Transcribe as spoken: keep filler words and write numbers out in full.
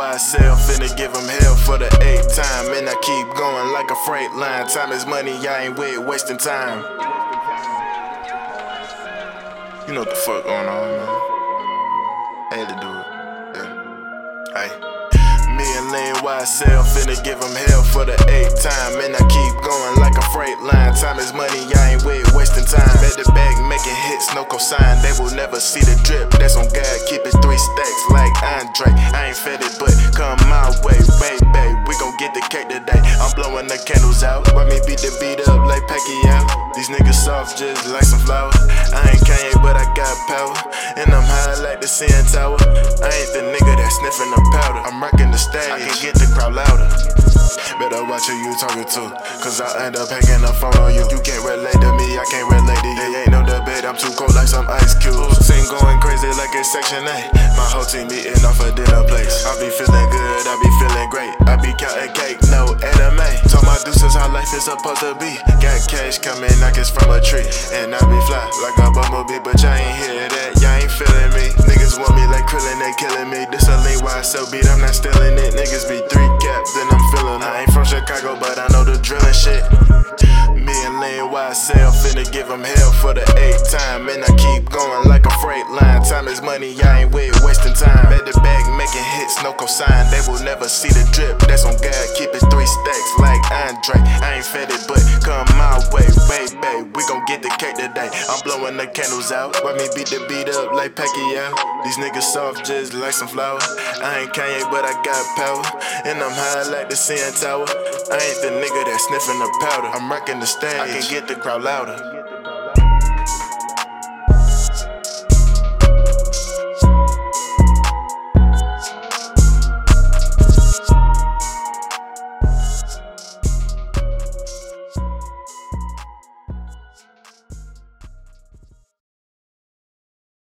Y S L, finna give him hell for the eighth time. And I keep going like a freight line. Time is money, I ain't with wasting time. You know what the fuck going on, man. I had to do it. Yeah. Ay. Me and Lane Y S L finna give him hell for the eighth time. And I keep going like a freight line. Time is money, I ain't with wasting time. At the bag making hits, no cosign. They will never see the drip, that's on God. Keep it three stacks like Andre. I ain't fed it, but come my way, baby. We gon' get the cake today. I'm blowing the candles out. Watch me beat the beat up like Pacquiao. These niggas soft just like some flour. I ain't Kanye, but I got power. And I'm high like the C N Tower. I ain't the nigga that's sniffing the powder. I'm rocking the stage, I can get the crowd louder. Better watch who you talking to, cause I end up hanging the phone on you. You can't relate to me, I can't relate to you. Ain't no debate, I'm too cold like some ice cubes. Team going crazy like it's Section eight. My whole team eating off a dinner place. I be feeling good, I be feeling great. I be counting cake, no anime. Told my deuces how life is supposed to be. Got cash coming like it's from a tree. And I be fly like a bumblebee, but y'all ain't hear that, y'all ain't feeling me. Niggas want me like Krillin, they killing me. This a Lane Y S L beat, I'm not stealing it. Niggas be three caps, then I'm feeling it. I ain't from Chicago, but I know the drill and shit. Me and Lane Y S L finna give him hell for the eighth time. And I keep going like a freight line. Time is money, I ain't with wasting time. At the bag making hits, no cosign. They will never see the drip, that's on God. Keep it three stacks like Andre. I ain't fed it, but come my way, baby. We gon' get the cake today. I'm blowing the candles out. Watch me beat the beat up like Pacquiao. These niggas soft just like some flour. I ain't Kanye, but I got power. And I'm high like the C N Tower. I ain't the nigga that's sniffing the powder. I'm rocking the stage, I can get the crowd louder.